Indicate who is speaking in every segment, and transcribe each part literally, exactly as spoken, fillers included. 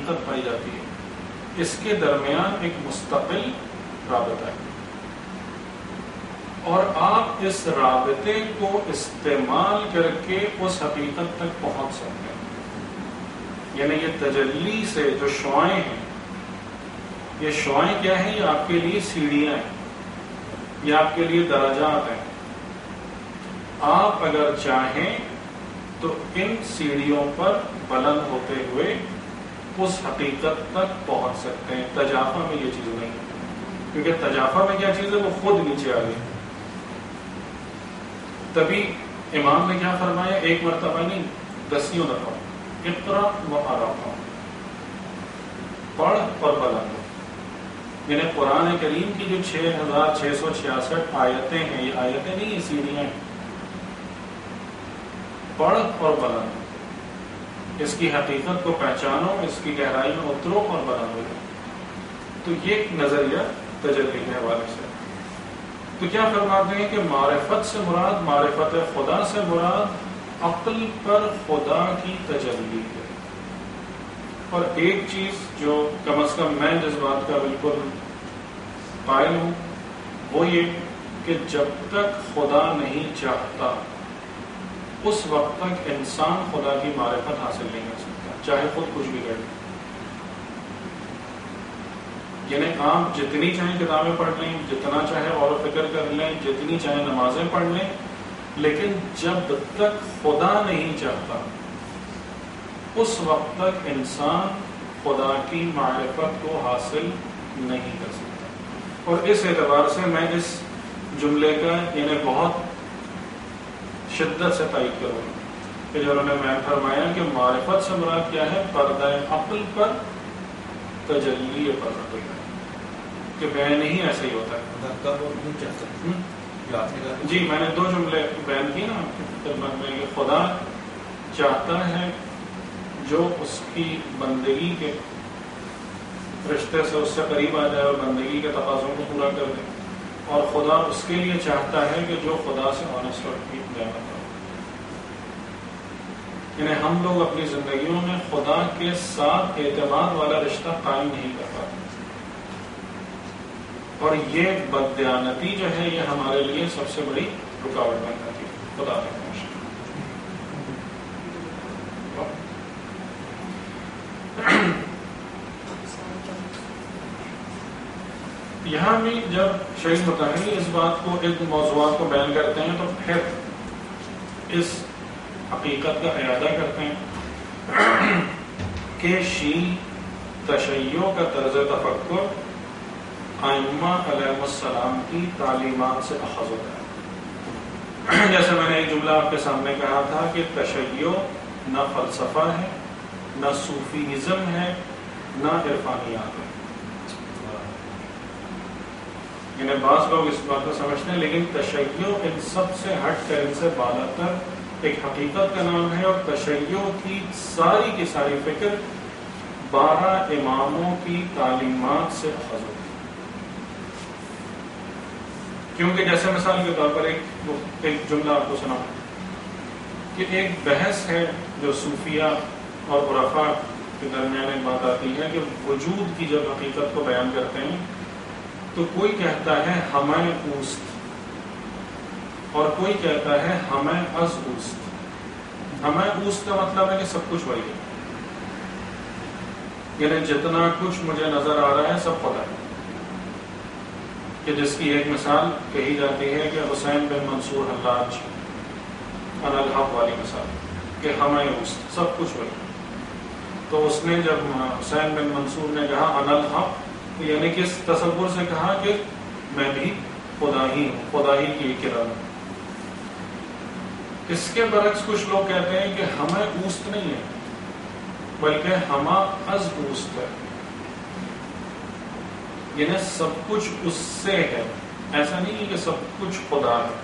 Speaker 1: حقیقت پائی جاتی ہے، اس کے درمیان ایک مستقل رابطہ ہے، اور آپ اس رابطے کو استعمال کر کے اس حقیقت تک پہنچ سکتے ہیں۔ یعنی یہ تجلی سے جو شعائیں ہیں، یہ شعائیں کیا ہیں؟ یہ آپ کے لیے سیڑھیاں ہیں، یہ آپ کے لیے درجات ہیں۔ آپ اگر چاہیں تو ان سیڑھیوں پر بلند ہوتے ہوئے اس حقیقت تک پہنچ سکتے ہیں۔ تجافہ میں یہ چیز نہیں ہے، کیونکہ تجافہ میں کیا چیز ہے؟ وہ خود نیچے آ گئی۔ تبھی امام نے کیا فرمایا؟ ایک مرتبہ نہیں، دسیوں دفعہ، اقرا و ارفع، پڑھ اور بلند ہو۔ یعنی قرآن کریم کی جو چھ ہزار چھ سو چھیاسٹھ آیتیں ہیں، یہ آیتیں نہیں، یہ سیڑھیاں ہیں۔ پڑھ اور بلند ہو، اس کی حقیقت کو پہچانو، اس کی گہرائی میں اترو اور بلند ہو جاؤ۔ تو یہ ایک نظریہ تجلی کے حوالے سے۔ تو کیا فرماتے ہیں کہ معرفت سے مراد، معرفت خدا سے مراد عقل پر خدا کی تجلی ہے۔ اور ایک چیز جو کم از کم میں جس بات کا بالکل قائل ہوں، وہ یہ کہ جب تک خدا نہیں چاہتا اس وقت تک انسان خدا کی معرفت حاصل نہیں کر سکتا، چاہے خود کچھ بھی کرے۔ یعنی آپ جتنی چاہیں کتابیں پڑھ لیں، جتنا چاہے غور و فکر کر لیں، جتنی چاہے نمازیں پڑھ لیں، لیکن جب تک خدا نہیں چاہتا اس وقت تک انسان خدا کی معرفت کو حاصل نہیں کر سکتا۔ اور اس اعتبار سے میں اس جملے کا یعنی بہت شدت سے تائید کروں کہ جو انہوں نے میں فرمایا کہ معرفت سے مراد کیا ہے؟ پردہ عقل پر تجلی پر عقل ہے، کہ بیان ہی ایسے ہی ہوتا ہے۔ جی میں نے دو جملے بیان کی نا خدمت میں، کہ خدا چاہتا ہے جو اس کی بندگی کے رشتے سے اس سے قریب آ جائے اور بندگی کے تقاضوں کو پورا کر دے، اور خدا اس کے لیے چاہتا ہے کہ جو خدا سے آنےسٹ اور ٹھیک جانا پڑے۔ یعنی ہم لوگ اپنی زندگیوں میں خدا کے ساتھ اعتماد والا رشتہ قائم نہیں کر پاتے، اور یہ بددیانتی جو ہے یہ ہمارے لیے سب سے بڑی رکاوٹ بن جاتی ہے خدا تک پہنچنے۔ یہاں بھی جب شیخ مطہری اس بات کو، ایک موضوعات کو بیان کرتے ہیں، تو پھر اس حقیقت کا اعادہ کرتے ہیں کہ شیعی تشیع کا طرز تفکر ائمہ علیہ السلام کی تعلیمات سے اخذ ہوتا ہے۔ جیسے میں نے ایک جملہ آپ کے سامنے کہا تھا کہ تشیع نہ فلسفہ ہے، نہ صوفیزم ہے، نہ عرفانیات ہے۔ یعنی بعض لوگ اس بات کو سمجھتے ہیں، لیکن تشیع ان سب سے ہٹ کر، ان سے بالا تر ایک حقیقت کا نام ہے، اور تشیع کی ساری کی ساری فکر بارہ اماموں کی تعلیمات سے اخذ ہوتی ہے۔ کیونکہ جیسے مثال کے طور پر ایک ایک جملہ آپ کو سناؤں کہ ایک بحث ہے جو صوفیہ اور عرفاء کے درمیان ایک بات آتی ہے کہ وجود کی جب حقیقت کو بیان کرتے ہیں تو کوئی کہتا ہے ہمیں اوست، اور کوئی کہتا ہے ہمیں از اوست۔ ہمیں اوست کا مطلب ہے کہ سب کچھ وہی ہے، یعنی جتنا کچھ مجھے نظر آ رہا ہے سب خدا ہے۔ کہ جس کی ایک مثال کہی جاتی ہے کہ حسین بن منصور حلاج ان الحق والی مثال، کہ ہمیں اوست، سب کچھ وہی۔ تو اس نے جب حسین بن منصور نے کہا ان الحق، یعنی کہ اس تصور سے کہا کہ میں بھی خدا ہی ہوں، خدا ہی کی کرن ہوں۔ اس کے برعکس کچھ لوگ کہتے ہیں کہ ہمیں اوست نہیں ہے بلکہ ہما از اوست ہے، یعنی سب کچھ اس سے ہے، ایسا نہیں ہے کہ سب کچھ خدا ہے۔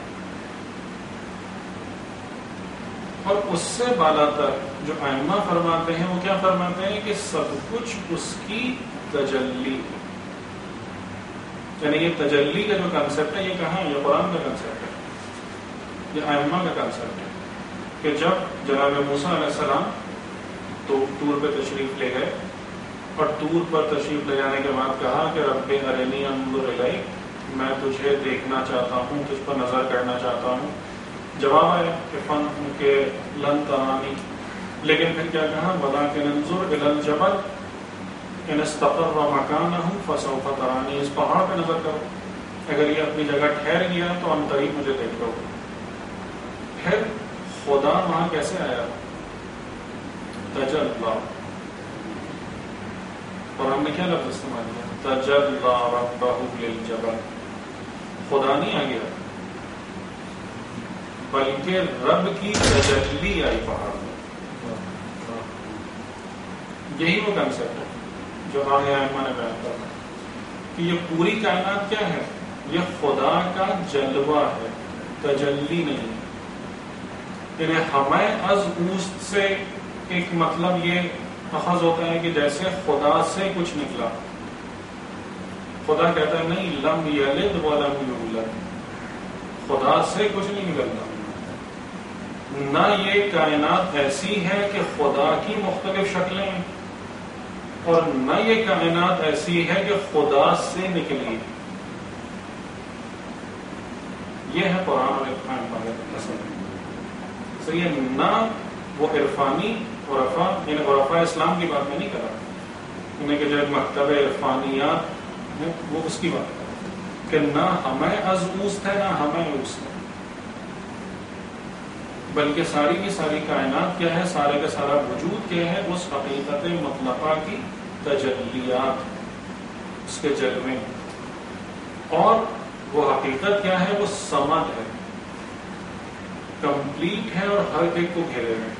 Speaker 1: اور اس سے بالا تر جو ائمہ فرماتے ہیں وہ کیا فرماتے ہیں کہ سب کچھ اس کی تجلی ہے۔ یعنی یہ تجلی کا جو کنسپٹ ہے یہ کہاں ہے؟ یہ قرآن کا کنسپٹ ہے، یہ ائمہ کا کنسپٹ ہے کہ جب جناب موسیٰ علیہ السلام تو طور پہ تشریف لے گئے اور طور پر تشریف لے جانے کے بعد کہا کہ رب ارنی انظر الیک، میں تجھے دیکھنا چاہتا ہوں، تجھ پر نظر کرنا چاہتا ہوں. جواب آیا کہ فن کے لن ترانی، لیکن پھر کیا کہا ولکن انظر الی الجبل ان استقر مکانہ فسوف ترانی، اس پہاڑ پہ نظر کرو، اگر یہ اپنی جگہ ٹھہر گیا تو ان قریب مجھے دیکھ لو. پھر خدا وہاں کیسے آیا؟ تجلی. اور ہم نے کیا لفظ استعمال کیا؟ تجلی ربہ للجبل. خدا نہیں آ گیا بلکہ رب کی تجلی آئی پہاڑ میں. یہی وہ کنسپٹ ہے جو آگے ائمہ نے بیان کرنا کہ یہ پوری کائنات کیا ہے؟ یہ خدا کا جلوہ ہے، تجلی نہیں. یعنی ہمیں از اوست سے ایک مطلب یہ اخذ ہوتا ہے کہ جیسے خدا سے کچھ نکلا. خدا کہتا ہے نہیں، لم یلد ولم یولد، خدا سے کچھ نہیں نکلتا. نہ یہ کائنات ایسی ہے کہ خدا کی مختلف شکلیں ہیں، اور نہ یہ کائنات ایسی ہے کہ خدا سے نکلی. یہ ہے قرآن اور عرفان کا اصل. صحیح ہے. نہ وہ عرفانی عرفا، یعنی عرفا اسلام کی بات میں نہیں کر رہا، انہیں کہ جو مکتب عرفانیات ہے وہ اس کی بات ہے کہ نہ ہمیں از اوست ہے نہ ہمیں اوست ہے، بلکہ ساری کی ساری کائنات کیا ہے، سارے کا سارا وجود کیا ہے، اس حقیقت مطلقہ کی تجلیات، اس کے جلوے. اور وہ حقیقت کیا ہے؟ وہ صمد ہے، کمپلیٹ ہے اور ہر ایک کو گھیرے ہوئے.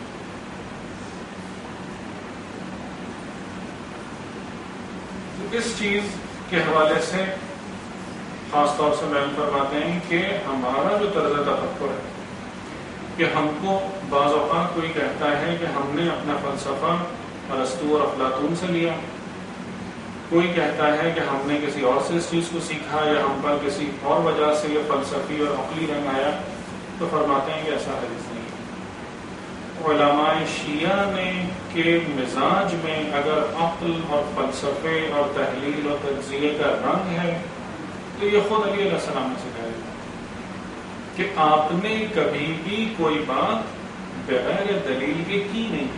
Speaker 1: اس چیز کے حوالے سے خاص طور سے بیان فرماتے ہیں کہ ہمارا جو طرز تفکر ہے کہ ہم کو بعض اوقات کوئی کہتا ہے کہ ہم نے اپنا فلسفہ ارسطو اور افلاطون سے لیا، کوئی کہتا ہے کہ ہم نے کسی اور سے اس چیز کو سیکھا، یا ہم پر کسی اور وجہ سے یہ فلسفی اور عقلی رنگ آیا. تو فرماتے ہیں کہ ایسا حدیث نہیں. علماء شیعہ نے کے مزاج میں اگر عقل اور فلسفے اور تحلیل اور تجزیے کا رنگ ہے تو یہ خود علی علیہ السلام نے سکھایا کہ آپ نے کبھی بھی کوئی بات بغیر دلیل کے کی نہیں.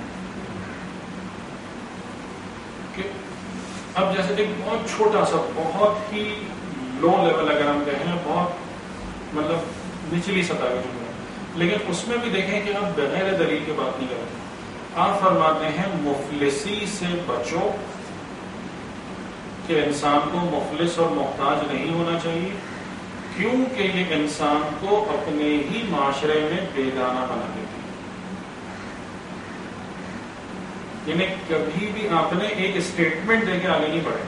Speaker 1: کہ اب جیسے ایک بہت چھوٹا سا، بہت ہی لو لیول اگر ہم کہیں، بہت مطلب نچلی سطح کا جملہ، لیکن اس میں بھی دیکھیں کہ آپ بغیر دلیل کے بات نہیں کرتے. آپ فرماتے ہیں مفلسی سے بچو، کہ انسان کو مفلس اور محتاج نہیں ہونا چاہیے، کیونکہ یہ انسان کو اپنے ہی معاشرے میں بیگانہ بنا دیتی ہے. یعنی کبھی بھی آپ نے ایک اسٹیٹمنٹ دے کے آگے نہیں بڑھے،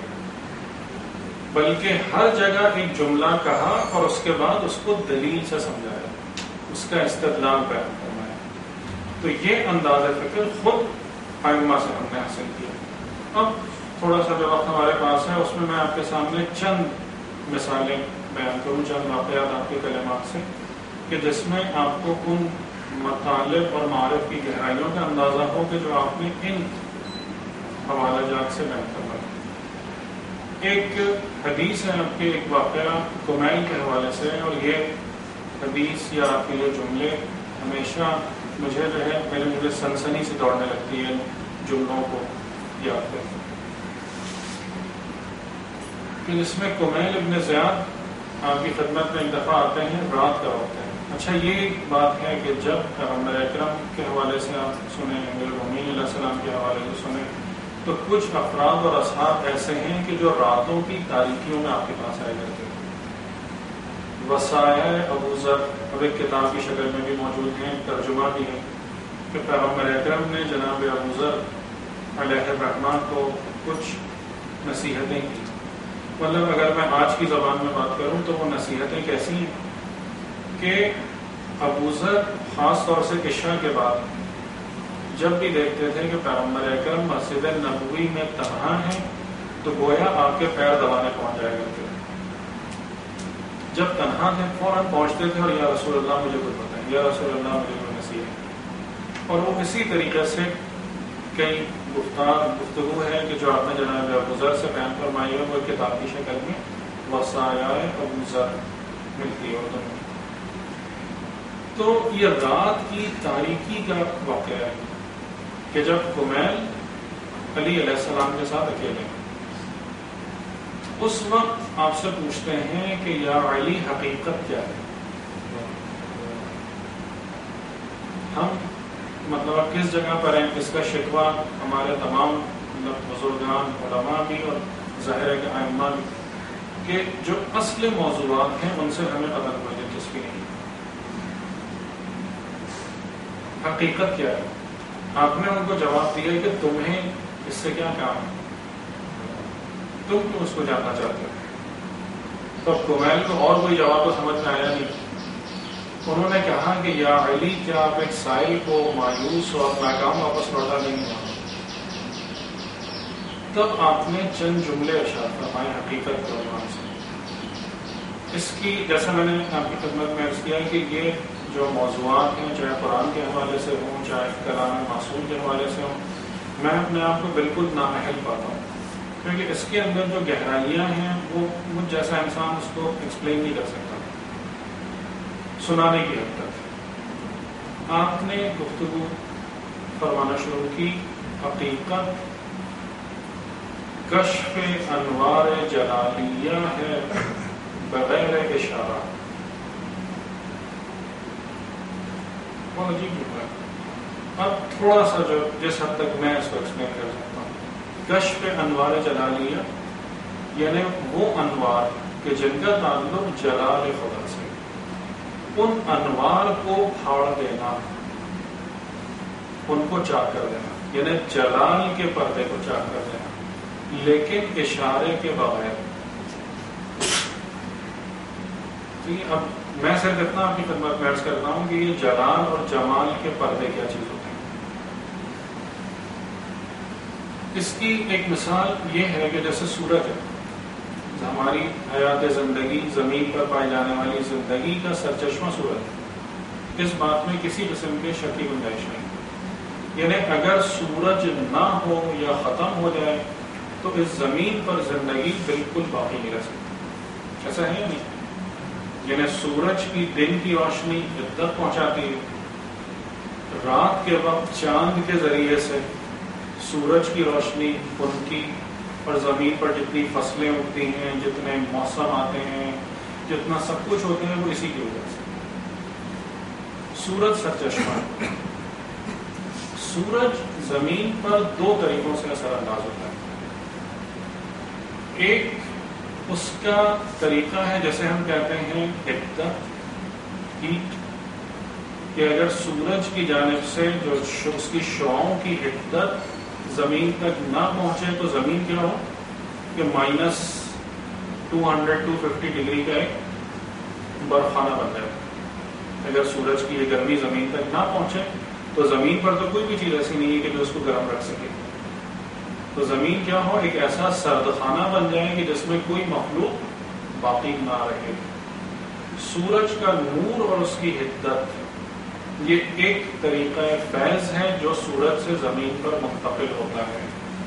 Speaker 1: بلکہ ہر جگہ ایک جملہ کہا اور اس کے بعد اس کو دلیل سے سمجھایا، اس کا استدلال بیان فرمایا. تو یہ انداز فکر خود ائمہ سے ہم نے حاصل کیا. اب تھوڑا سا جو وقت ہمارے پاس ہے اس میں میں آپ کے سامنے چند مثالیں بیان کروں، چند واقعات آپ کے کلمات سے، کہ جس میں آپ کو ان مطالب اور معارف کی گہرائیوں کا اندازہ ہو کہ جو آپ نے ان حوالہ جات سے بیان کروایا. ایک حدیث ہے آپ کے، ایک واقعہ کمیل کے حوالے سے، اور یہ حدیث یا آپ کے یہ جملے ہمیشہ مجھے جو ہے پہلے مجھے سنسنی سے دوڑنے لگتی ہے جملوں کو یاد کرتے. کہ جس میں کمیل ابن زیاد آپ کی خدمت میں ایک دفعہ آتے ہیں، رات کا وقت ہے. اچھا یہ بات ہے کہ جب پیغمبر اکرم کے حوالے سے آپ سنیں، امیر المومنین علیہ السلام کے حوالے سے سنیں، تو کچھ افراد اور اصحاب ایسے ہیں کہ جو راتوں کی تاریکیوں میں آپ کے پاس آئے کرتے ہیں. وصایہ ابو ذر اور ایک کتاب کی شکل میں بھی موجود ہیں، ترجمہ بھی ہے، کہ پیغمبر اکرم نے جناب ابو ذر علیہ الرحمہ کو کچھ نصیحتیں کی. مطلب اگر میں آج کی زبان میں بات کروں تو وہ نصیحتیں کیسی ہیں کہ ابو ذر خاص طور سے عشاء کے بعد جب بھی دیکھتے تھے کہ پیغمبر اکرم مسجد نبوی میں تنہا ہیں تو گویا آپ کے پیر دبانے پہنچ جایا کرتے تھے. جب تنہا تھے فوراً پہنچتے تھے اور یا رسول اللہ مجھے کچھ بتائیں، یا رسول اللہ مجھے کوئی نصیحت. اور وہ اسی طریقے سے کئی گفتار گفتگو ہے کہ جو آپ نے جناب ابو ذر سے بیان فرمائی ہے وہ کتاب کی شکل میں وصایائے ابو ذر ملتی ہے اردو میں. تو یہ رات کی تاریکی کا واقعہ ہے کہ جب کمیل علی علیہ السلام کے ساتھ اکیلے اس وقت آپ سے پوچھتے ہیں کہ یا علی حقیقت کیا ہے. ہم مطلب اب کس جگہ پر ہیں, اس کا شکوہ ہمارے تمام مطلب بزرگان علماء بھی اور ظاہر ہے کہ ائمہ بھی کہ جو اصل موضوعات ہیں ان سے ہمیں قدر کوئی دلچسپی نہیں. حقیقت کیا ہے؟ آپ نے ان کو جواب دیا کہ تمہیں اس سے کیا کام ہے, تم کیوں اس کو جاننا چاہتے ہو. تو کمیل کو اور کوئی جواب تو سمجھ میں آیا نہیں. انہوں نے کہا کہ یا علی کیا آپ ایک سائل کو مایوس اور ناکام واپس لوٹا نہیں ہوا. تب آپ نے چند جملے ارشاد فرمائے حقیقت کے عنوان سے. اس کی جیسا میں نے آپ کی خدمت میں عرض کیا کہ یہ جو موضوعات ہیں چاہے قرآن کے حوالے سے ہوں چاہے کلام معصوم کے حوالے سے ہوں, میں اپنے آپ کو بالکل نااہل پاتا ہوں کیونکہ اس کے اندر جو گہرائیاں ہیں وہ مجھ جیسا انسان اس کو ایکسپلین نہیں کر سکتا سنانے کی حد تک. آپ نے گفتگو فرمانا شروع کی حقیقت کشف انوار جلالیہ ہے بغیر اشارہ. بہت عجیب جملہ ہے. اب تھوڑا سا جو جس حد تک میں اس کو ایکسپلین کر سکتا ہوں, کشف انوار جلالیہ یعنی وہ انوار کہ جن کا تعلق جلال خدا سے, ان انوار کو پھاڑ دینا, ان کو چاک کر دینا, یعنی جلال کے پردے کو چاک کر دینا لیکن اشارے کے بغیر. اب میں صرف اتنا آپ کی خدمت میں عرض کرتا ہوں کہ یہ جلال اور جمال کے پردے کیا چیز ہوتے ہیں. اس کی ایک مثال یہ ہے کہ جیسے سورج ہے, ہماری حیات زندگی زمین پر پائی جانے والی زندگی کا سرچشمہ سورج ہے. اس بات میں کسی قسم کے شک کی گنجائش نہیں. یعنی اگر سورج نہ ہو یا ختم ہو جائے تو اس زمین پر زندگی بالکل باقی نہیں رہ سکتی. ایسا ہے یا نہیں؟ یعنی سورج کی دن کی روشنی عدت پہنچاتی ہے, رات کے وقت چاند کے ذریعے سے سورج کی روشنی ان کی, اور زمین پر جتنی فصلیں اگتی ہیں, جتنے موسم آتے ہیں, جتنا سب کچھ ہوتے ہیں وہ اسی کی وجہ سے. سورج سرچشمہ. سورج زمین پر دو طریقوں سے اثر انداز ہوتا ہے. ایک اس کا طریقہ ہے جیسے ہم کہتے ہیں حدت, ہیٹ, کہ اگر سورج کی جانب سے جو اس کی شعاؤں کی حدت زمین تک نہ پہنچے تو زمین کیا ہو کہ minus two hundred two fifty degree کا ایک برف خانہ بن جائے. اگر سورج کی یہ گرمی زمین تک نہ پہنچے تو زمین پر تو کوئی بھی چیز ایسی نہیں ہے کہ جو اس کو گرم رکھ سکے. تو زمین کیا ہو ایک ایسا سرد خانہ بن جائے کہ جس میں کوئی مخلوق باقی نہ رہے. سورج کا نور اور اس کی حدت یہ ایک طریقہ فیض ہے جو سورج سے زمین پر منتقل ہوتا ہے.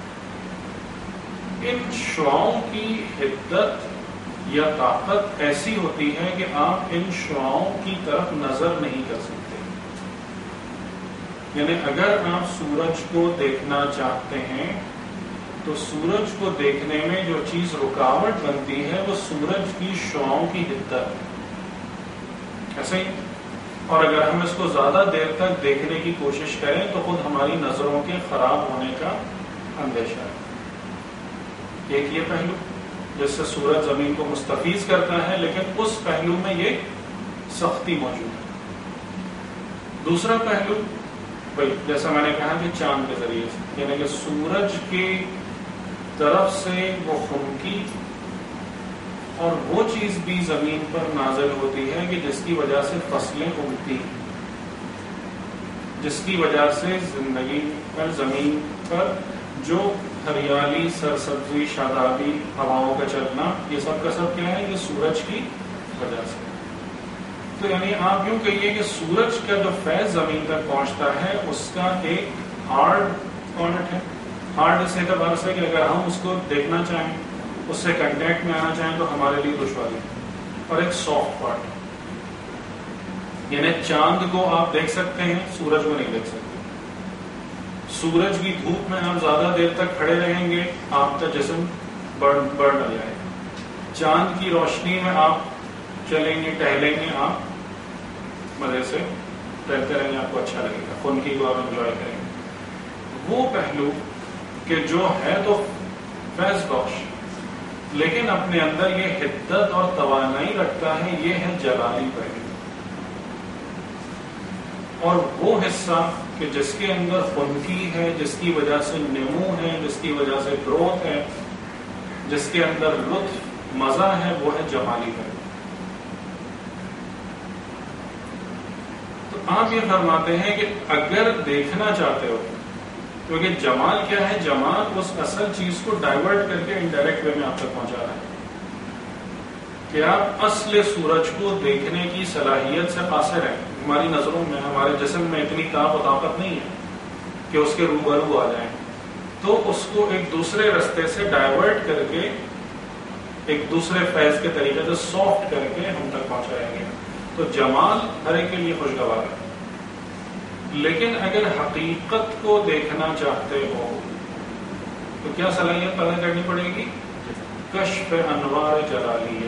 Speaker 1: ان شعاؤں کی حدت یا طاقت ایسی ہوتی ہے کہ آپ ان شعاؤں کی طرف نظر نہیں کر سکتے. یعنی اگر آپ سورج کو دیکھنا چاہتے ہیں تو سورج کو دیکھنے میں جو چیز رکاوٹ بنتی ہے وہ سورج کی شعاؤں کی حدت ہے. ایسے ہی اور اگر ہم اس کو زیادہ دیر تک دیکھنے کی کوشش کریں تو خود ہماری نظروں کے خراب ہونے کا اندیشہ ہے. ایک یہ پہلو جس سے سورج زمین کو مستفیض کرتا ہے, لیکن اس پہلو میں یہ سختی موجود ہے. دوسرا پہلو بھائی جیسا میں نے کہا کہ چاند کے ذریعے سے, یعنی کہ سورج کی طرف سے وہ خنکی اور وہ چیز بھی زمین پر نازل ہوتی ہے کہ جس کی وجہ سے فصلیں اگتی, جس کی وجہ سے زندگی پر زمین پر جو ہریالی, سرسبزی, شادابی, ہواؤں کا چلنا, یہ سب کا سب کیا ہے, یہ سورج کی وجہ سے. تو یعنی آپ یوں کہیے کہ سورج کا جو فیض زمین تک پہنچتا ہے اس کا ایک ہارڈ پوائنٹ ہے ہارڈ اس اعتبار سے کہ اگر ہم اس کو دیکھنا چاہیں، اس سے کنٹیکٹ میں آنا چاہیں تو ہمارے لیے دشواری ہے. اور ایک سافٹ پارٹ، یعنی چاند کو آپ دیکھ سکتے ہیں، سورج کو نہیں دیکھ سکتے. سورج کی دھوپ میں آپ زیادہ دیر تک کھڑے رہیں گے، آپ کا جسم برن برن آ جائے گا. چاند کی روشنی میں آپ چلیں گے، ٹہلیں گے، آپ مزے سے ٹہلتے رہیں گے، آپ کو اچھا لگے گا، خنکی کو آپ انجوائے کریں گے. وہ پہلو کہ جو ہے تو فیض بخش لیکن اپنے اندر یہ حدت اور توانائی رکھتا ہے، یہ ہے جلالی پہلو. اور وہ حصہ کہ جس کے اندر خنکی ہے، جس کی وجہ سے نمو ہے، جس کی وجہ سے گروتھ ہے، جس کے اندر لطف مزہ ہے، وہ ہے جمالی پہلو. تو آپ یہ فرماتے ہیں کہ اگر دیکھنا چاہتے ہو، کیونکہ جمال کیا ہے؟ جمال اس اصل چیز کو ڈائیورٹ کر کے انڈائریکٹ وے میں آپ تک پہنچا رہا ہے کہ آپ اصل سورج کو دیکھنے کی صلاحیت سے قاصر ہیں. ہماری نظروں میں، ہمارے جسم میں اتنی طاقت و طاقت نہیں ہے کہ اس کے روبرو آ جائیں. تو اس کو ایک دوسرے رستے سے ڈائیورٹ کر کے، ایک دوسرے فیض کے طریقے سے سافٹ کر کے ہم تک پہنچائیں گے. تو جمال ہر ایک کے لیے خوشگوار ہے. لیکن اگر حقیقت کو دیکھنا چاہتے ہو تو کیا صلاحیت پیدا کرنی پڑے گی؟ کشف انوار جلالیہ،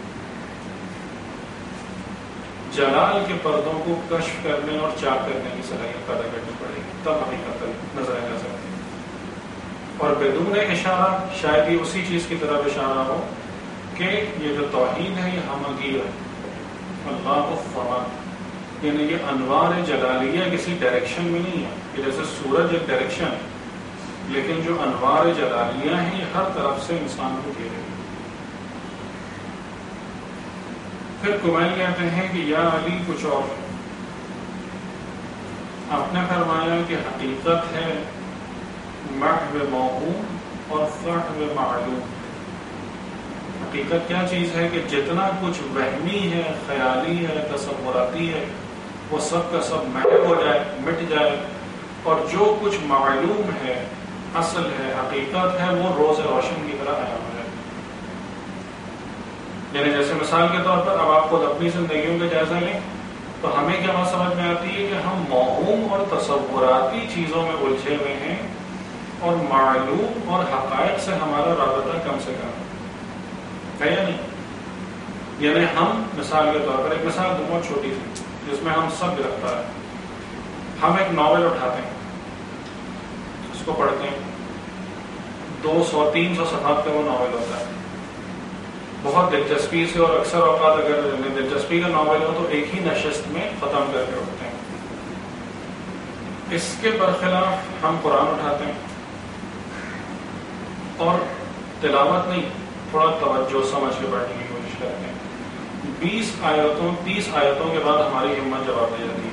Speaker 1: جلال کے پردوں کو کشف کرنے اور چاک کرنے کی صلاحیت پیدا کرنی پڑے گی، تب حقیقت نظر آ سکتی ہے. اور بدون اشارہ شاید یہ اسی چیز کی طرف اشارہ ہو کہ یہ جو توحید ہے یہ ہمگیر ہے، اللہ الصمد، یعنی یہ انوار جلالیہ کسی ڈائریکشن میں نہیں ہے کہ جیسے سورج ایک ڈائریکشن، لیکن جو انوار جلالیہ ہیں یہ ہر طرف سے انسان کو گھیرے. پھر کمیل کہتے ہیں کہ یا علی کچھ اور. آپ نے فرمایا کہ حقیقت ہے محو موہوم اور فحو معلوم. حقیقت کیا چیز ہے کہ جتنا کچھ وہمی ہے، خیالی ہے، تصوراتی ہے، وہ سب کا سب محو ہو جائے، مٹ جائے، اور جو کچھ معلوم ہے، اصل ہے، حقیقت ہے، وہ روز روشن کی طرح آیا ہو جائے. یعنی جیسے مثال کے طور پر اب آپ خود اپنی زندگیوں کا جائزہ لیں تو ہمیں کیا بات سمجھ میں آتی ہے کہ ہم موہوم اور تصوراتی چیزوں میں الجھے ہوئے ہیں، اور معلوم اور حقائق سے ہمارا رابطہ کم سے کم ہے یا نہیں. یعنی ہم مثال کے طور پر ایک مثال بہت چھوٹی سی جس میں ہم سب گرفتار ہیں. ہم ایک ناول اٹھاتے ہیں، اس کو پڑھتے ہیں، دو سو تین سو صفحات کا وہ ناول ہوتا ہے، بہت دلچسپی سے، اور اکثر اوقات اگر دلچسپی کا ناول ہو تو ایک ہی نشست میں ختم کر کے اٹھتے ہیں. اس کے برخلاف ہم قرآن اٹھاتے ہیں اور تلاوت نہیں، تھوڑا توجہ سمجھ کے پڑھنے کی کوشش کرتے ہیں. بیس آیتوں تیس آیتوں کے بعد ہماری ہمت جواب دے جاتی ہے.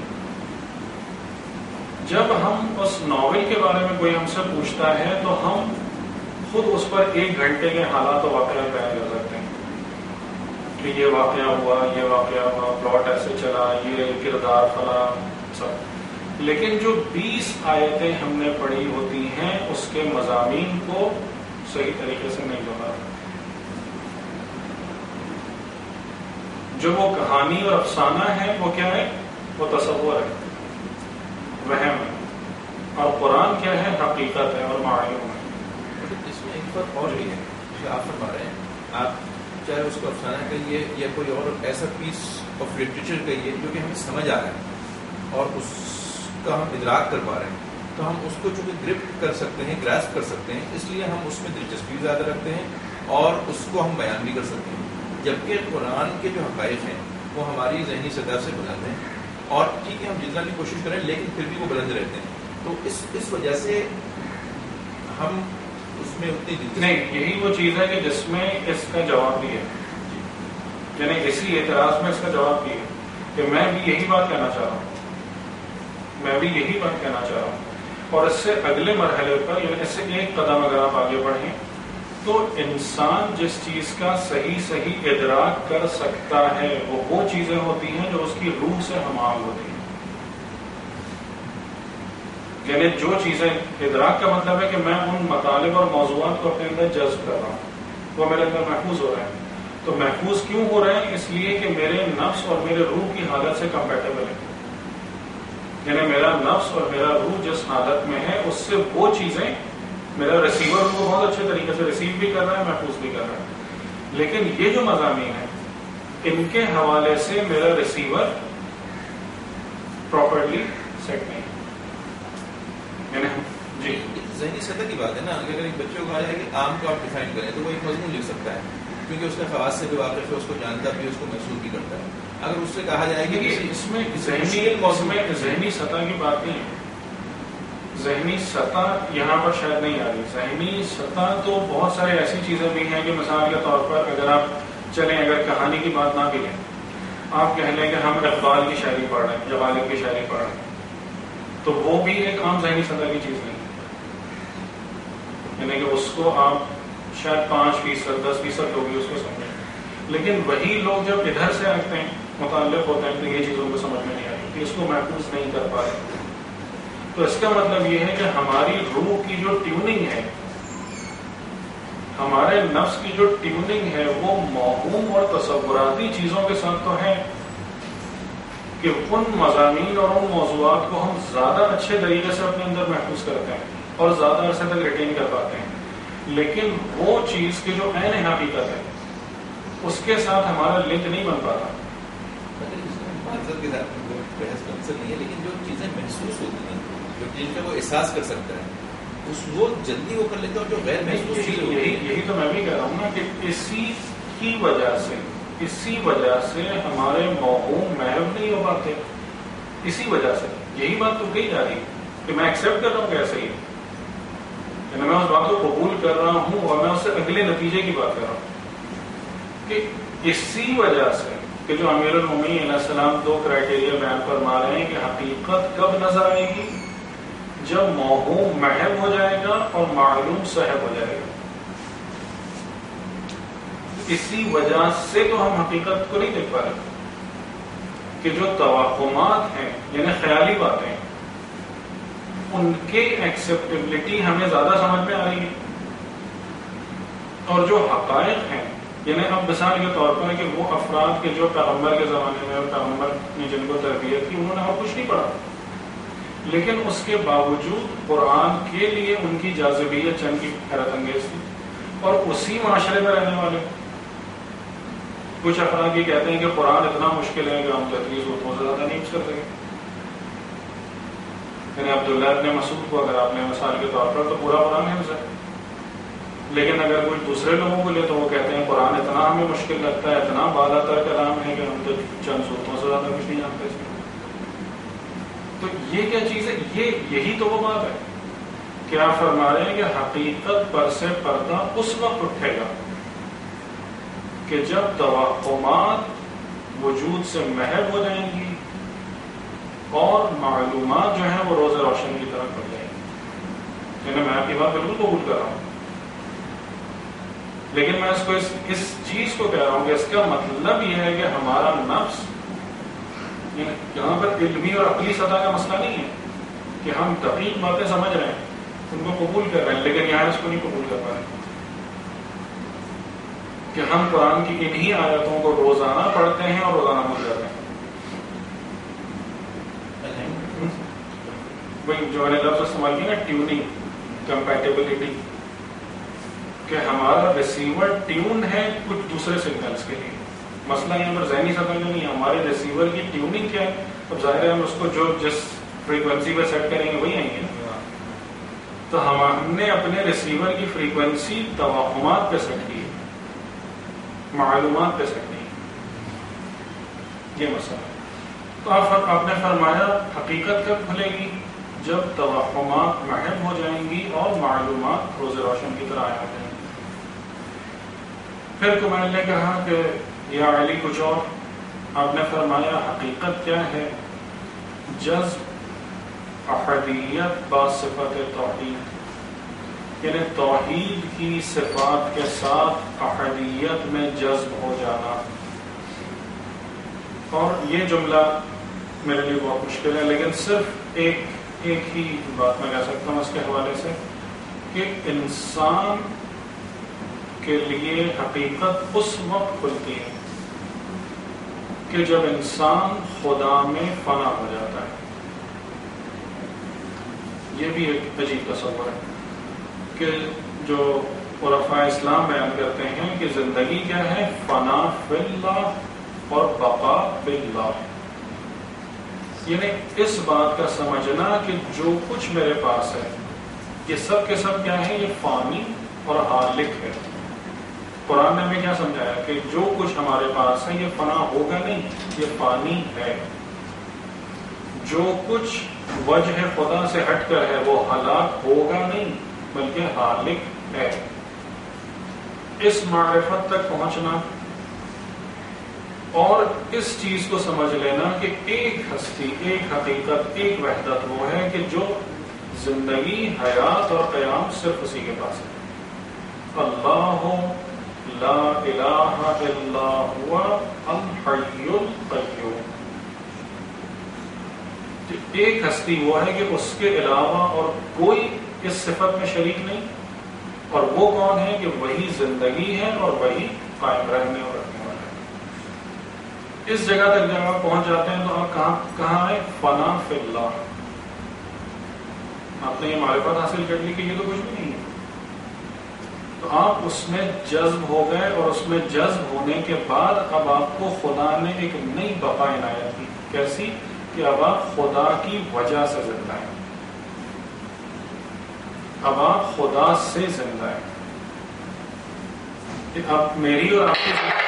Speaker 1: جب ہم اس ناول کے بارے میں کوئی ہم سے پوچھتا ہے تو ہم خود اس پر ایک گھنٹے کے حالات و واقعات بیان کر سکتے ہیں کہ یہ واقعہ ہوا، یہ واقعہ ہوا، پلاٹ ایسے چلا، یہ کردار فلاں سب. لیکن جو بیس آیتیں ہم نے پڑھی ہوتی ہیں اس کے مضامین کو صحیح طریقے سے نہیں دہراتے. جو وہ کہانی اور افسانہ ہے وہ کیا ہے؟ وہ تصور ہے، وہم ہے. اور قرآن کیا ہے؟ حقیقت ہے اور معلوم ہے.
Speaker 2: اس میں ایک بات اور بھی ہے جو آپ فرما رہے ہیں، آپ چاہے اس کو افسانہ کہیے یا کوئی اور ایسا پیس آف لٹریچر کہیے جو کہ ہمیں سمجھ آ رہا ہے اور اس کا ہم ادراک کر پا رہے ہیں، تو ہم اس کو چونکہ گرفٹ کر سکتے ہیں، گراسپ کر سکتے ہیں، اس لیے ہم اس میں دلچسپی زیادہ رکھتے ہیں اور اس کو ہم بیان بھی کر سکتے ہیں. جبکہ قرآن کے جو حقائق ہیں وہ ہماری ذہنی سطح سے بلند ہیں، اور ٹھیک ہے ہم جتنا بھی کوشش کریں لیکن پھر بھی وہ بلند رہتے ہیں. تو اس اس وجہ سے ہم اس میں اتنی
Speaker 1: نہیں، یہی وہ چیز ہے کہ جس میں اس کا جواب بھی ہے، یعنی اسی اعتراض میں اس کا جواب بھی ہے کہ میں بھی یہی بات کہنا چاہ رہا ہوں، میں بھی یہی بات کہنا چاہ رہا ہوں. اور اس سے اگلے مرحلے پر، یعنی اس سے ایک قدم اگر آپ آگے بڑھیں تو انسان جس چیز کا صحیح صحیح ادراک کر سکتا ہے وہ وہ چیزیں ہوتی ہیں جو اس کی روح سے ہم آہنگ ہوتی ہیں. یعنی جو چیزیں ادراک کا مطلب ہے کہ میں ان مطالب اور موضوعات کو اپنے اندر جذب کر رہا ہوں، وہ میرے اندر محفوظ ہو رہے ہیں. تو محفوظ کیوں ہو رہے ہیں؟ اس لیے کہ میرے نفس اور میرے روح کی حالت سے کمپیٹیبل ہے. یعنی میرا نفس اور میرا روح جس حالت میں ہے اس سے وہ چیزیں میرا ریسیور کو بہت اچھے طریقے سے ریسیو بھی کر رہا ہے، محفوظ بھی کر رہا ہے. لیکن یہ جو مضامین ہیں ان کے حوالے سے میرا ریسیور پراپرلی سیٹ نہیں. جی
Speaker 2: ذہنی سطح کی بات ہے نا. اگر ایک بچے کو کہا جائے کہ آم کو آپ ڈیفائن کریں تو وہ ایک مضمون لکھ سکتا ہے کیونکہ اس کے خواص سے بھی واقف ہے، اس کو جانتا بھی، اس کو محسوس بھی کرتا ہے. اگر اس سے کہا جائے کہ
Speaker 1: اس میں ذہنی میں ذہنی سطح کی بات نہیں ہے. ذہنی سطح یہاں پر شاید نہیں آ رہی. ذہنی سطح تو بہت سارے ایسی چیزیں بھی ہیں کہ مثال کے طور پر اگر آپ چلیں، اگر کہانی کی بات نہ بھی لیں، آپ کہہ لیں کہ ہم اقبال کی شاعری پڑھ رہے ہیں یا غالب کی شاعری پڑھ رہے ہیں، تو وہ بھی ایک عام ذہنی سطح کی چیز نہیں. یعنی کہ اس کو آپ شاید پانچ فیصد دس فیصد لوگ ہی اس کو سمجھیں، لیکن وہی لوگ جب ادھر سے آتے ہیں، متعلق ہوتے ہیں، تو یہ چیزوں کو سمجھ میں نہیں آتی کہ اس کو محفوظ نہیں کر پا رہے. تو اس کا مطلب یہ ہے کہ ہماری روح کی جو ٹیوننگ ہے، ہمارے نفس کی جو ٹیوننگ ہے، وہ موہوم اور تصوراتی چیزوں کے ساتھ تو ہے کہ ان مضامین اور ان موضوعات کو ہم زیادہ اچھے طریقے سے اپنے اندر محفوظ کرتے ہیں اور زیادہ عرصے تک ریٹین کر پاتے ہیں. لیکن وہ چیز کی جو عین حقیقت ہے اس کے ساتھ ہمارا لنک نہیں بن پاتا.
Speaker 2: نہیں ہے، لیکن جو چیزیں محسوس ہوتی ہیں، جو جن کا وہ احساس کر سکتا ہے، اس وہ جلدی وہ کر لیتا ہے. اور جو غیر محسوس چیز
Speaker 1: یہی یہی تو میں بھی کہہ رہا ہوں نا کہ اسی کی وجہ سے اسی وجہ سے ہمارے موہوم محو نہیں ہو پاتے. اسی وجہ سے یہی بات تو کہی جا رہی ہے کہ میں ایکسیپٹ کر رہا ہوں کہ ایسے ہی، یعنی میں اس بات کو قبول کر رہا ہوں اور میں اس سے اگلے نتیجے کی بات کر رہا ہوں کہ اسی وجہ سے کہ جو امیر المومنین علیہ السلام دو کرائٹیریا بیان فرما رہے ہیں کہ حقیقت کب نظر آئے گی؟ جب موہوم محو ہو جائے گا اور معلوم صاحب ہو جائے گا. اسی وجہ سے تو ہم حقیقت کو نہیں دیکھ پا رہے کہ جو توہمات ہیں یعنی خیالی باتیں، ان کے ایکسیپٹیبلٹی ہمیں زیادہ سمجھ میں آ رہی ہے، اور جو حقائق ہیں، یعنی اب مثال کے طور پر کہ وہ افراد کے جو پیغمبر کے زمانے میں اور پیغمبر نے جن کو تربیت کی، انہوں نے اور کچھ نہیں پڑھا، لیکن اس کے باوجود قرآن کے لیے ان کی جاذبیت چند کی حیرت انگیز تھی. اور اسی معاشرے میں رہنے والے کچھ افراد یہ کہتے ہیں کہ قرآن اتنا مشکل ہے کہ ہم تدریس اردو سے زیادہ نہیں کر سکیں. یعنی عبداللہ ابن مسعود کو اگر آپ نے مثال کے طور پر، تو پورا قرآن حفظ ہے، لیکن اگر کچھ دوسرے لوگوں کو لے تو وہ کہتے ہیں قرآن اتنا ہمیں مشکل لگتا ہے، اتنا بالا تر کلام ہے کہ ہم تو چند صورتوں سے زیادہ کچھ نہیں جانتے اس میں. تو یہ کیا چیز ہے؟ یہ یہی تو وہ بات ہے کہ آپ فرما رہے ہیں کہ حقیقت پر سے پردہ اس وقت اٹھے گا کہ جب توہمات وجود سے محو ہو جائیں گی اور معلومات جو ہیں وہ روز روشن کی طرف بڑھ جائیں گی. یعنی میں آپ کی بات بالکل قبول کر رہا ہوں، لیکن میں اس کو اس, اس چیز کو کہہ رہا ہوں کہ اس کا مطلب یہ ہے کہ ہمارا نفس، یہاں پر علمی اور عقلی سطح کا مسئلہ نہیں ہے کہ ہم دقیق باتیں سمجھ رہے ہیں، ان کو قبول کر رہے ہیں، لیکن یہاں اس کو نہیں قبول کر پا رہے کہ ہم قرآن کی انہی آیتوں کو روزانہ پڑھتے ہیں اور روزانہ بھول جاتے ہیں. وہی جو میں نے لفظ استعمال کیا نا، ٹیوننگ، کمپیٹیبلٹی، کہ ہمارا ریسیور ٹیون ہے کچھ دوسرے سگنلز کے لیے. مسئلہ یہاں پر ذہنی سطح میں نہیں ہے، ہمارے ریسیور کی ٹیوننگ کیا ہے. اب ظاہر ہے ہم اس کو جو جس فریکوینسی پہ سیٹ کریں گے وہی آئیں گے. تو ہم نے اپنے ریسیور کی فریکوینسی توہمات پہ سیٹ کی ہے، معلومات پہ سیٹ نہیں. یہ مسئلہ ہے. تو آپ نے فرمایا حقیقت کب کھلے گی؟ جب توہمات محو ہو جائیں گی اور معلومات روز روشن کی طرح آ جائیں گی. پھر کمائل نے کہا کہ یا علی کچھ اور. آپ نے فرمایا حقیقت کیا ہے؟ جذب احدیت با صفت توحید، یعنی توحید کی صفات کے ساتھ احدیت میں جذب ہو جانا. اور یہ جملہ میرے لیے بہت مشکل ہے، لیکن صرف ایک ایک ہی بات میں کہہ سکتا ہوں اس کے حوالے سے کہ انسان کے لیے حقیقت اس وقت کھلتی ہے کہ جب انسان خدا میں فنا ہو جاتا ہے. یہ بھی ایک عجیب تصور ہے کہ جو عرفاء اسلام بیان کرتے ہیں کہ زندگی کیا ہے؟ فنا فی اللہ اور بقا باللہ. یعنی اس بات کا سمجھنا کہ جو کچھ میرے پاس ہے یہ سب کے سب کیا ہے؟ یہ فانی اور ہالک ہے. قرآن نے ہمیں کیا سمجھایا کہ جو کچھ ہمارے پاس ہے یہ فنا ہوگا نہیں، یہ فانی ہے. جو کچھ وجہ خدا سے ہٹ کر ہے وہ ہلاک ہوگا نہیں بلکہ ہالک ہے. اس معرفت تک پہنچنا اور اس چیز کو سمجھ لینا کہ ایک ہستی، ایک حقیقت، ایک وحدت وہ ہے کہ جو زندگی، حیات اور قیام صرف اسی کے پاس ہے. اللہ لا الہ الا هو الحی القیوم. ایک ہستی وہ ہے کہ اس کے علاوہ اور کوئی اس صفت میں شریک نہیں، اور وہ کون ہے کہ وہی زندگی ہے اور وہی قائم رہنے اور رکھنے والا ہے. اس جگہ تک جب آپ پہنچ جاتے ہیں تو آپ کہاں کہاں ہے؟ فنا فی اللہ. آپ نے یہ معرفت حاصل کر لی کہ یہ تو کچھ بھی نہیں ہے، تو آپ اس میں جذب ہو گئے، اور اس میں جذب ہونے کے بعد اب آپ کو خدا نے ایک نئی بقا عنایت کی. کیسی؟ کہ اب آپ خدا کی وجہ سے زندہ ہیں، اب آپ خدا سے زندہ ہیں. اب میری اور آپ کی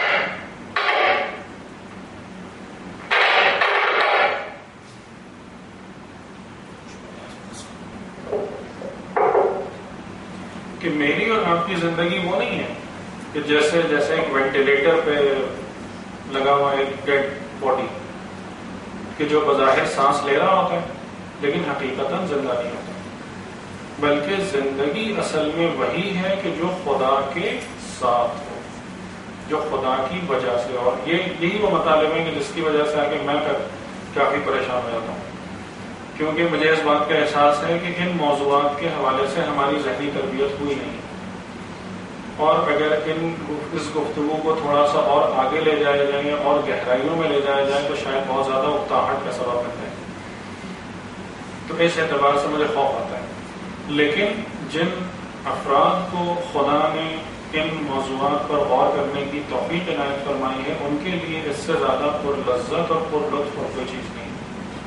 Speaker 1: کہ میری اور آپ کی زندگی وہ نہیں ہے کہ جیسے جیسے ایک وینٹیلیٹر پہ لگا ہوا ایک ڈیڈ باڈی کہ جو بظاہر سانس لے رہا ہوتا ہے لیکن حقیقتاً زندہ نہیں ہوتا. بلکہ زندگی اصل میں وہی ہے کہ جو خدا کے ساتھ ہو، جو خدا کی وجہ سے. اور یہ یہی وہ مطالب ہے کہ جس کی وجہ سے آگے میں کافی پریشان ہو جاتا ہوں، کیونکہ مجھے اس بات کا احساس ہے کہ ان موضوعات کے حوالے سے ہماری ذہنی تربیت ہوئی نہیں، اور اگر ان اس گفتگو کو تھوڑا سا اور آگے لے جائے جائیں اور گہرائیوں میں لے جایا جائے تو شاید بہت زیادہ اکتاہٹ کا سبب بن جائے. تو اس اعتبار سے مجھے خوف آتا ہے. لیکن جن افراد کو خدا نے ان موضوعات پر غور کرنے کی توفیق عنایت فرمائی ہے ان کے لیے اس سے زیادہ پر لذت اور پر لطف اور کوئی چیز نہیں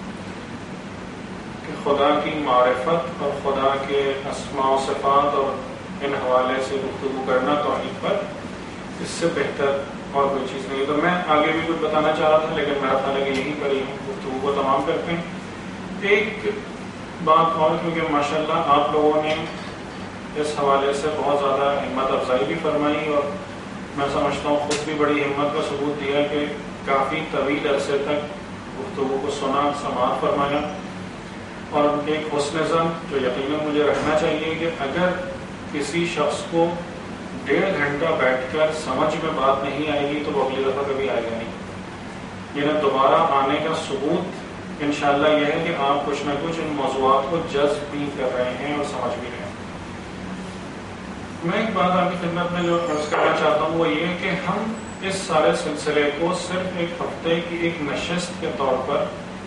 Speaker 1: کہ خدا کی معرفت اور خدا کے اسماء و صفات اور ان حوالے سے گفتگو کرنا توحید پر، اس سے بہتر اور کوئی چیز نہیں. تو میں آگے بھی کچھ بتانا چاہ رہا تھا لیکن میرا خیال ہے کہ یہیں پر ہی گفتگو کو تمام کرتے ہیں. ایک بات اور، کیونکہ ماشاءاللہ آپ لوگوں نے اس حوالے سے بہت زیادہ ہمت افزائی بھی فرمائی، اور میں سمجھتا ہوں خود بھی بڑی ہمت کا ثبوت دیا کہ کافی طویل عرصے تک گفتگو کو سنا، سماعت فرمایا، اور ایک حسن ظن جو یقیناً مجھے رکھنا چاہیے کہ اگر کسی شخص کو ڈیڑھ گھنٹہ بیٹھ کر سمجھ میں بات نہیں آئے گی تو وہ اگلی دفعہ کبھی آئے گا نہیں. یعنی دوبارہ آنے کا ثبوت انشاءاللہ یہ ہے کہ آپ کچھ نہ کچھ ان موضوعات کو جذب بھی کر رہے ہیں اور سمجھ بھی رہے ہیں. میں ایک بات آپ کی خدمت میں جو عرض کرنا چاہتا ہوں وہ یہ ہے کہ ہم اس سارے سلسلے کو صرف ایک ہفتے کی ایک نشست کے طور پر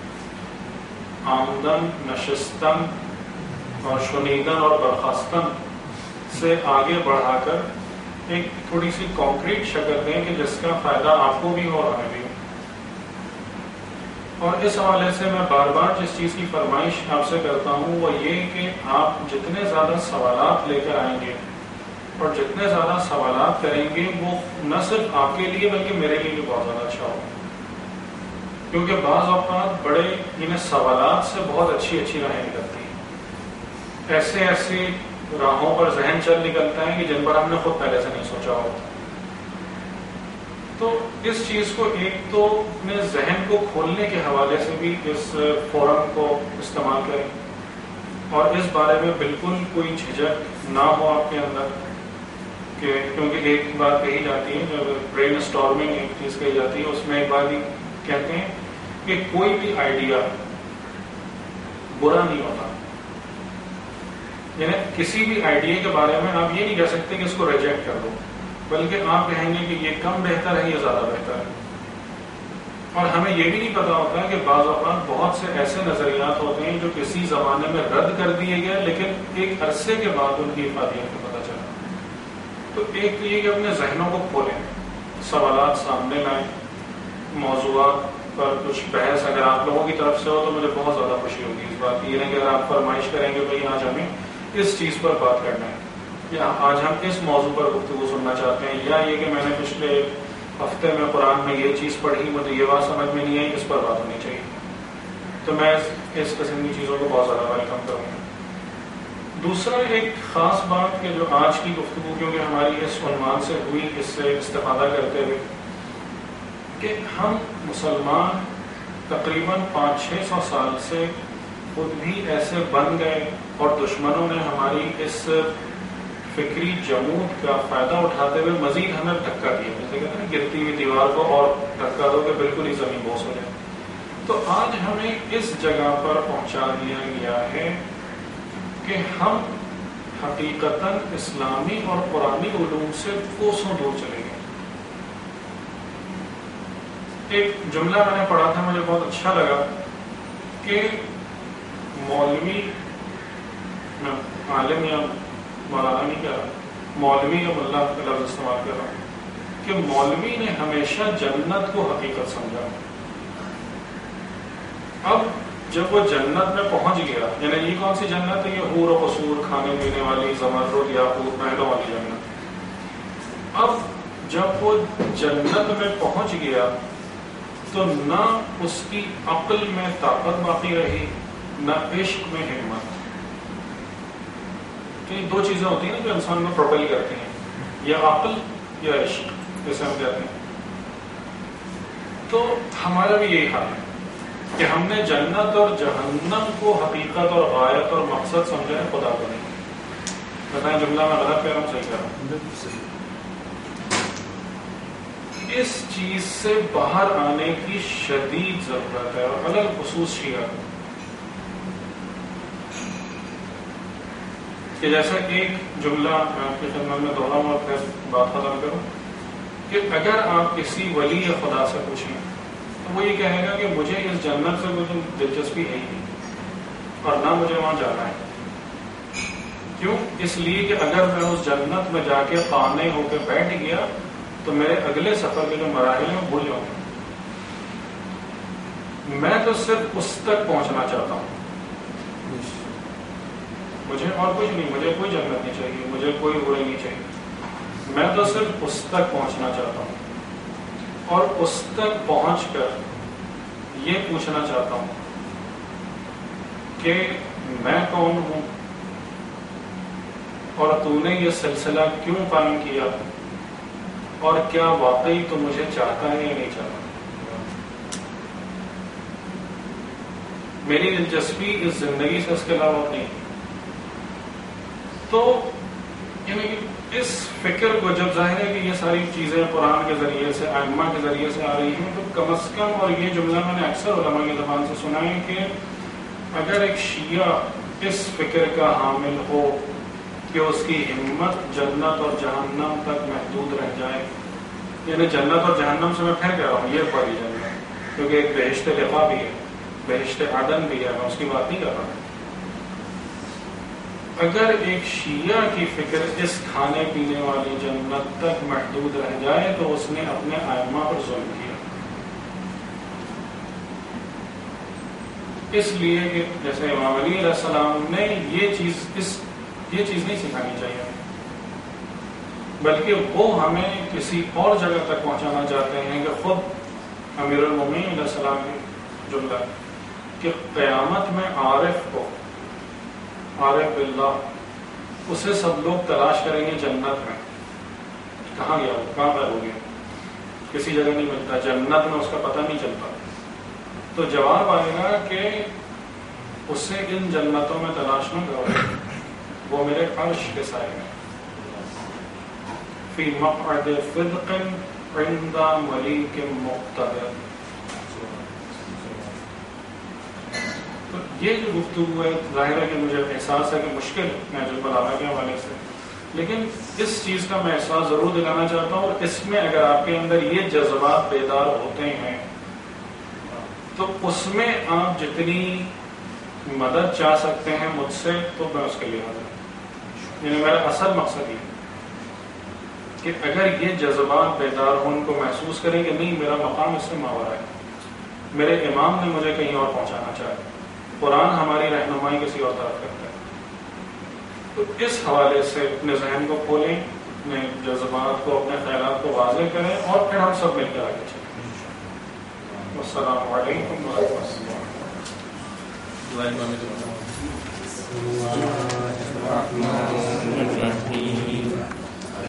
Speaker 1: آمدن، نشستن اور شنیدن اور برخاستن سے آگے بڑھا کر ایک تھوڑی سی کانکریٹ شکل دیں کہ جس کا فائدہ آپ کو بھی ہو اور ہمیں بھی ہو. اور اس حوالے سے میں بار بار جس چیز کی فرمائش آپ سے کرتا ہوں وہ یہ کہ آپ جتنے زیادہ سوالات لے کر آئیں گے اور جتنے زیادہ سوالات کریں گے وہ نہ صرف آپ کے لیے بلکہ میرے لیے بھی بہت زیادہ اچھا ہوگا. کیونکہ بعض اوقات بڑے انہیں سوالات سے بہت اچھی اچھی راہیں نکلتی ہیں، ایسے ایسے راہوں پر ذہن چل نکلتا ہے کہ جن پر ہم نے خود پہلے سے نہیں سوچا ہوتا. تو اس چیز کو ایک تو اپنے ذہن کو کھولنے کے حوالے سے بھی اس فورم کو استعمال کریں، اور اس بارے میں بالکل کوئی جھجک نہ ہو آپ کے اندر کہ کیونکہ ایک بات کہی جاتی ہے جب برین اسٹارمنگ ایک چیز کہی جاتی ہے اس میں ایک بات ہی کہتے ہیں کہ کوئی بھی آئیڈیا برا نہیں ہوتا. یعنی کسی بھی آئیڈیا کے بارے میں آپ یہ نہیں کہہ سکتے کہ اس کو ریجیکٹ کر دو، بلکہ آپ کہیں گے کہ یہ کم بہتر ہے، یہ زیادہ بہتر ہے. اور ہمیں یہ بھی نہیں پتا ہوتا کہ بعض اوقات بہت سے ایسے نظریات ہوتے ہیں جو کسی زمانے میں رد کر دیے گئے لیکن ایک عرصے کے بعد ان کی افادیت کو پتہ چلا. تو ایک تو یہ کہ اپنے ذہنوں کو کھولیں، سوالات سامنے لائیں، موضوعات پر کچھ بحث اگر آپ لوگوں کی طرف سے ہو تو مجھے بہت زیادہ خوشی ہوگی اس بات کی. یہ نہیں کہ اگر آپ فرمائش کریں گے بھائی آج ہمیں اس چیز پر بات کرنا ہے، یا آج ہم اس موضوع پر گفتگو سننا چاہتے ہیں، یا یہ کہ میں نے پچھلے ہفتے میں قرآن میں یہ چیز پڑھی مجھے یہ بات سمجھ میں نہیں آئی، اس پر بات ہونی چاہیے، تو میں اس قسم کی چیزوں کو بہت زیادہ ویلکم کروں گا. دوسرا ایک خاص بات کہ جو آج کی گفتگو کیونکہ ہماری اس عنوان سے ہوئی، اس سے استفادہ کرتے ہوئے کہ ہم مسلمان تقریباً پانچ چھ سو سال سے خود بھی ایسے بن گئے اور دشمنوں نے ہماری اس فکری جمود کا فائدہ اٹھاتے ہوئے مزید ہمیں دھکا دیا، جیسے کہتے ہیں گرتی ہوئی دیوار کو اور دھکا دو کہ بالکل ہی زمین بوس ہو جائے. تو آج ہمیں اس جگہ پر پہنچا دیا گیا ہے کہ ہم حقیقتاً اسلامی اور قرآنی علوم سے کوسوں دور چلے گئے. ایک جملہ میں نے پڑھا تھا مجھے بہت اچھا لگا کہ مولوی عالم یا مولانا نہیں کہہ رہا، مولوی یا ملا کا لفظ استعمال کر رہا ہوں کہ مولوی نے ہمیشہ جنت کو حقیقت سمجھا. اب جب وہ جنت میں پہنچ گیا، یعنی یہ کون سی جنت ہے؟ یہ حور و قصور، کھانے پینے والی، زمرد یاقوت محلوں والی جنت. اب جب وہ جنت میں پہنچ گیا تو نہ اس کی عقل میں طاقت باقی رہی، نہ عشق میں ہمت. تو یہ دو چیزیں ہوتی ہیں نا جو انسان کو پروپیل کرتی ہیں، یا عقل یا عشق، جیسے ہم کہتے ہیں. تو ہمارا بھی یہی حال ہے کہ ہم نے جنت اور جہنم کو حقیقت اور غایت اور مقصد سمجھا ہے، خدا کو نہیں. بتائیں جملہ میں غلط کہہ رہا ہوں، صحیح کہہ رہا ہوں؟ اس چیز سے باہر آنے کی شدید ضرورت ہے، اور الگ خصوص شیعہ کہ جیسا ایک جملہ میں آپ کی خدمت میں دوہراؤں اور پھر بات ختم کروں کہ اگر آپ کسی ولی خدا سے پوچھیں تو وہ یہ کہے گا کہ مجھے اس جنت سے کوئی دلچسپی ہے ہی نہیں اور نہ مجھے وہاں جانا ہے. کیوں؟ اس لیے کہ اگر میں اس جنت میں جا کے قانع ہو کے بیٹھ گیا تو میرے اگلے سفر کے جو مراحل ہیں وہ بھول جاؤں گا. میں تو صرف اس تک پہنچنا چاہتا ہوں، مجھے اور کچھ نہیں، مجھے کوئی جنت نہیں چاہیے، مجھے کوئی برائی نہیں چاہیے. میں تو صرف اس تک پہنچنا چاہتا ہوں اور اس تک پہنچ کر یہ پوچھنا چاہتا ہوں کہ میں کون ہوں اور تو نے یہ سلسلہ کیوں قائم کیا، اور کیا واقعی تو مجھے چاہتا ہے یا نہیں چاہتا. میری دلچسپی اس زندگی سے اس کے علاوہ نہیں. تو یعنی اس فکر کو جب ظاہر ہے کہ یہ ساری چیزیں قرآن کے ذریعے سے، ائمہ کے ذریعے سے آ رہی ہیں، تو کم از کم، اور یہ جملہ میں نے اکثر علماء کی زبان سے سنا ہے کہ اگر ایک شیعہ اس فکر کا حامل ہو کہ اس کی ہمت جنت اور جہنم تک محدود رہ جائے، یعنی جنت اور جہنم سے میں پھر کہہ رہا ہوں یہ بڑی جنت، کیونکہ ایک بہشت لقا بھی ہے، بہشت عدن بھی ہے، میں اس کی بات نہیں کر رہا ہوں. اگر ایک شیعہ کی فکر اس کھانے پینے والی جنت تک محدود رہ جائے تو اس نے اپنے ائمہ پر ظلم کیا. اس لیے کہ جیسے امام علی علیہ السلام نے یہ چیز اس یہ چیز نہیں سکھانی چاہیے، بلکہ وہ ہمیں کسی اور جگہ تک پہنچانا چاہتے ہیں کہ خود امیر المومنین علیہ السلام کی جملہ کہ قیامت میں عارف کو، عارف باللہ، اسے سب لوگ تلاش کریں گے جنت میں. کہاں گیا وہ، کہاں پر ہو گیا، کسی جگہ نہیں ملتا، جنت میں اس کا پتہ نہیں چلتا. تو جواب آئے گا کہ اسے ان جنتوں میں تلاش نہ کرو، وہ میرے عرش کے سائے میں، فی مقعد صدق عند ملیک مقتدر. تو یہ جو گفتگو ہے ظاہر ہے کہ مجھے احساس ہے کہ مشکل ہے جو بلاغہ کے حوالے سے، لیکن اس چیز کا میں احساس ضرور دلانا چاہتا ہوں، اور اس میں اگر آپ کے اندر یہ جذبات بیدار ہوتے ہیں تو اس میں آپ جتنی مدد چاہ سکتے ہیں مجھ سے تو میں اس کے لیے حاضر ہوں. یعنی میرا اصل مقصد یہ کہ اگر یہ جذبات بیدار ہوں، ان کو محسوس کریں کہ نہیں میرا مقام اس سے ماورا ہے، میرے امام نے مجھے کہیں اور پہنچانا چاہے، قرآن ہماری رہنمائی کسی اور طرف کرتا ہے، تو اس حوالے سے اپنے ذہن کو کھولیں، اپنے جذبات کو، اپنے خیالات کو واضح کریں، اور پھر ہم سب مل کر آگے چلیں. السلام علیکم ورحمۃ اللہ.